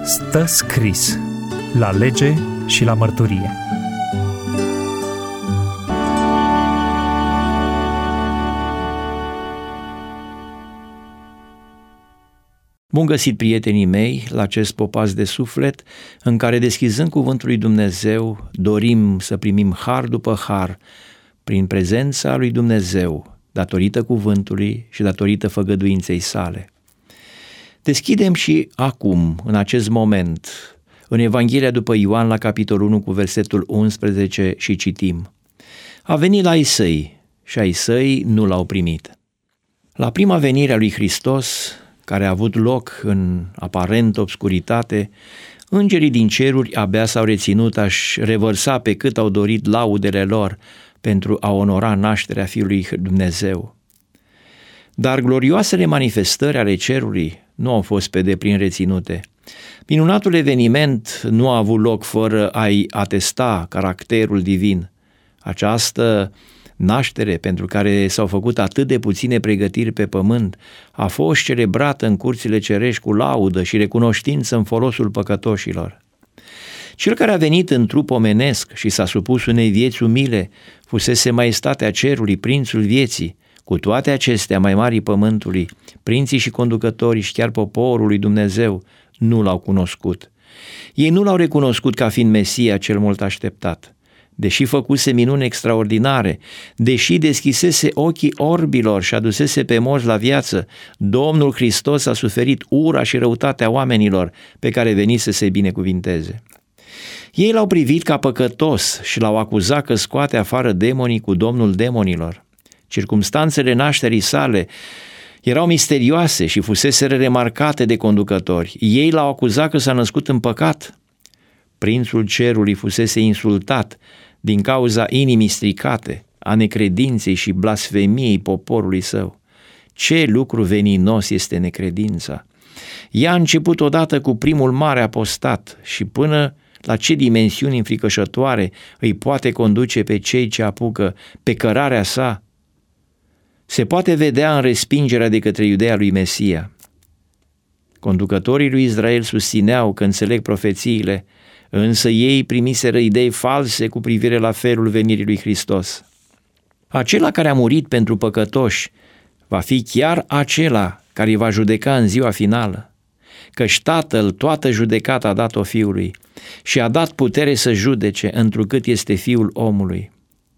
Stă scris la lege și la mărturie. Bun găsit, prietenii mei, la acest popas de suflet în care, deschizând cuvântul lui Dumnezeu, dorim să primim har după har prin prezența lui Dumnezeu, datorită cuvântului și datorită făgăduinței sale. Deschidem și acum, în acest moment, în Evanghelia după Ioan, la capitolul 1 cu versetul 11 și citim: A venit la ai săi și ai săi nu l-au primit. La prima venire a lui Hristos, care a avut loc în aparent obscuritate, îngerii din ceruri abia s-au reținut a-și revărsa pe cât au dorit laudele lor pentru a onora nașterea Fiului Dumnezeu. Dar glorioasele manifestări ale cerului nu au fost pe deplin reținute. Minunatul eveniment nu a avut loc fără a-i atesta caracterul divin. Această naștere, pentru care s-au făcut atât de puține pregătiri pe pământ, a fost celebrată în curțile cerești cu laudă și recunoștință în folosul păcătoșilor. Cel care a venit în trup omenesc și s-a supus unei vieți umile fusese maestatea cerului, prințul vieții. Cu toate acestea, mai marii pământului, prinții și conducătorii și chiar poporul lui Dumnezeu nu l-au cunoscut. Ei nu l-au recunoscut ca fiind Mesia cel mult așteptat. Deși făcuse minuni extraordinare, deși deschisese ochii orbilor și adusese pe morți la viață, Domnul Hristos a suferit ura și răutatea oamenilor pe care venise să-i binecuvinteze. Ei l-au privit ca păcătos și l-au acuzat că scoate afară demonii cu Domnul demonilor. Circumstanțele nașterii sale erau misterioase și fuseseră remarcate de conducători. Ei l-au acuzat că s-a născut în păcat. Prințul cerului fusese insultat din cauza inimii stricate, a necredinței și blasfemiei poporului său. Ce lucru veninos este necredința! Ea a început odată cu primul mare apostat și până la ce dimensiuni înfricoșătoare îi poate conduce pe cei ce apucă pe cărarea sa, se poate vedea în respingerea de către Iudeea lui Mesia. Conducătorii lui Israel susțineau că înțeleg profețiile, însă ei primiseră idei false cu privire la felul venirii lui Hristos. Acela care a murit pentru păcătoși va fi chiar acela care îi va judeca în ziua finală, căci Tatăl toată judecata a dat-o Fiului și a dat putere să judece, întrucât este Fiul omului.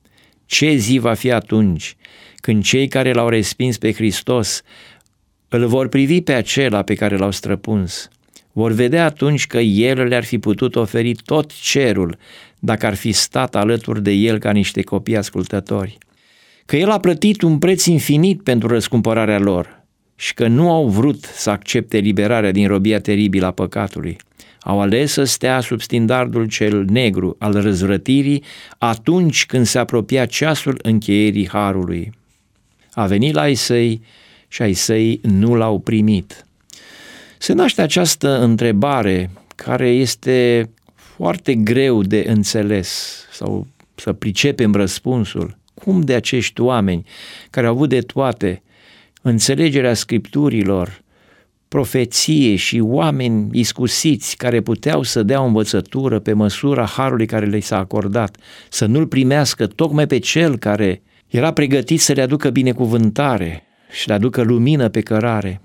Ce zi va fi atunci când cei care l-au respins pe Hristos îl vor privi pe acela pe care l-au străpuns? Vor vedea atunci că El le-ar fi putut oferi tot cerul dacă ar fi stat alături de El ca niște copii ascultători, că El a plătit un preț infinit pentru răscumpărarea lor și că nu au vrut să accepte liberarea din robia teribilă a păcatului. Au ales să stea sub standardul cel negru al răzvrătirii atunci când se apropia ceasul încheierii harului. A venit la ai săi și ai săi nu l-au primit. Se naște această întrebare care este foarte greu de înțeles sau să pricepem răspunsul. Cum de acești oameni care au avut de toate, înțelegerea Scripturilor, profeție și oameni iscusiți care puteau să dea o învățătură pe măsura harului care le s-a acordat, să nu-l primească tocmai pe cel care era pregătit să le aducă binecuvântare și le aducă lumină pe cărare?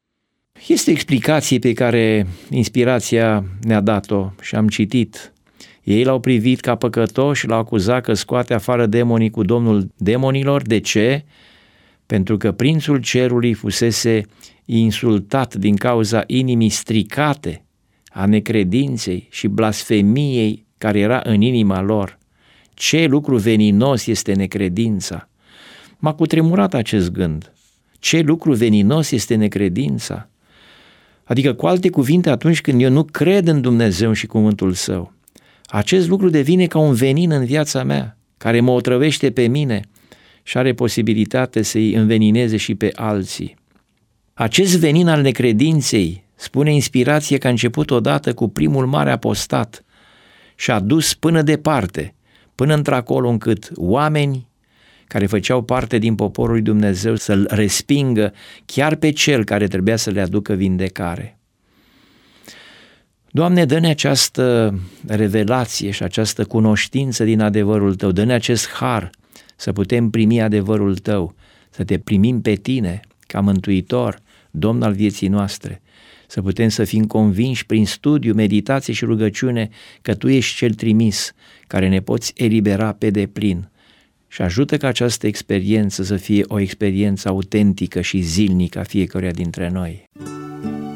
Este explicație pe care inspirația ne-a dat-o și am citit. Ei l-au privit ca păcătoși și l-au acuzat că scoate afară demonii cu Domnul demonilor. De ce? Pentru că prințul cerului fusese insultat din cauza inimii stricate, a necredinței și blasfemiei care era în inima lor. Ce lucru veninos este necredința! M-a cutremurat acest gând. Ce lucru veninos este necredința! Adică, cu alte cuvinte, atunci când eu nu cred în Dumnezeu și cuvântul Său, acest lucru devine ca un venin în viața mea, care mă otrăvește pe mine și are posibilitate să-i învenineze și pe alții. Acest venin al necredinței, spune inspirație, că a început odată cu primul mare apostat și a dus până departe, până într-acolo încât oameni care făceau parte din poporul lui Dumnezeu să-L respingă chiar pe Cel care trebuia să le aducă vindecare. Doamne, dă-ne această revelație și această cunoștință din adevărul Tău, dă-ne acest har să putem primi adevărul Tău, să Te primim pe Tine ca Mântuitor, Domn al vieții noastre, să putem să fim convinși prin studiu, meditație și rugăciune că Tu ești Cel trimis, care ne poți elibera pe deplin. Și ajută ca această experiență să fie o experiență autentică și zilnică a fiecăruia dintre noi.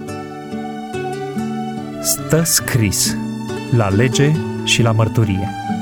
Stă scris la lege și la mărturie.